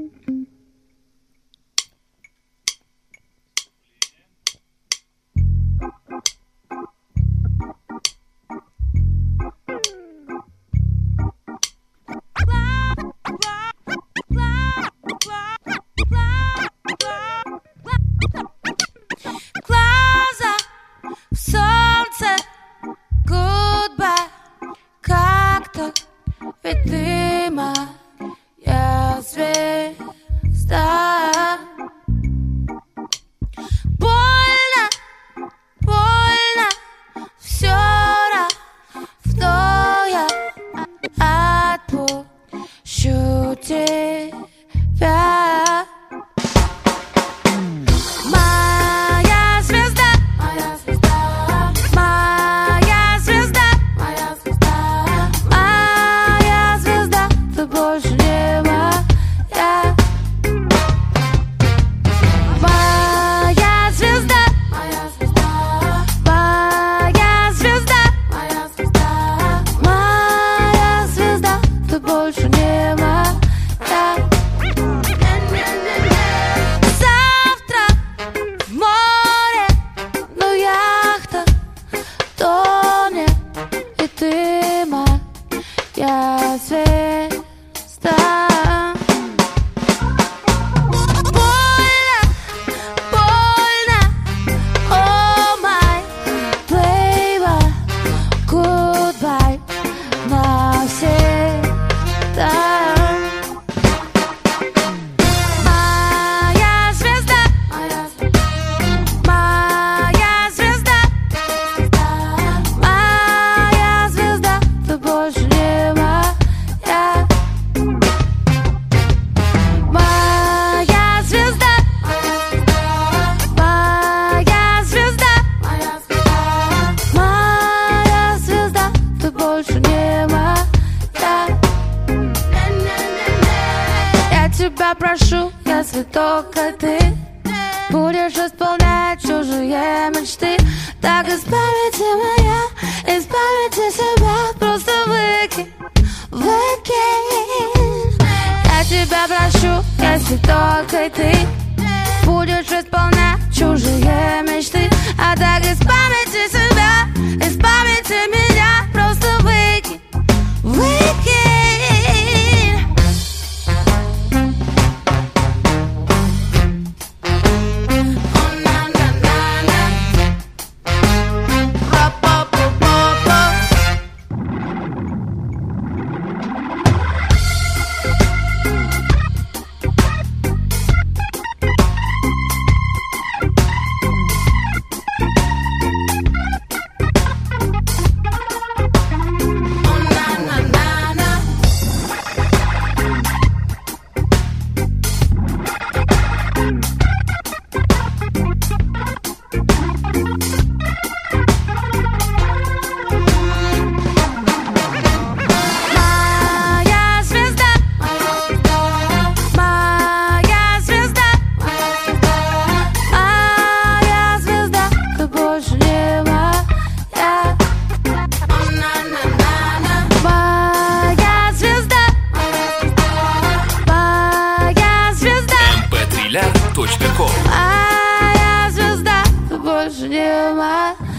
Глаза в солнце, goodbye. Как-то ведь ты моя звезда. Больно, больно, все равно я отпущу тебя. Моя звезда, моя звезда, моя звезда, моя звезда, моя звезда, ты больше не моя. Моя звезда, моя звезда, моя звезда, моя звезда, моя звезда, ты больше не моя. Завтра в море, но яхта тонет, и ты моя звезда. Больно, больно, oh my baby, goodbye навсегда. Моя звезда, моя звезда, моя звезда, ты больше не моя. Моя звезда, моя звезда, моя звезда, ты больше не моя. Я тебя прошу, если только ты будешь исполнять чужие мечты, так избавите меня, избавите себя, просто выкинь, выкинь. Я тебя прошу, если только ты будешь исполнять чужие мечты, а так избавите себя, избавите меня, просто выкинь, выкинь. mp3lar.com. Моя звезда, ты больше не моя.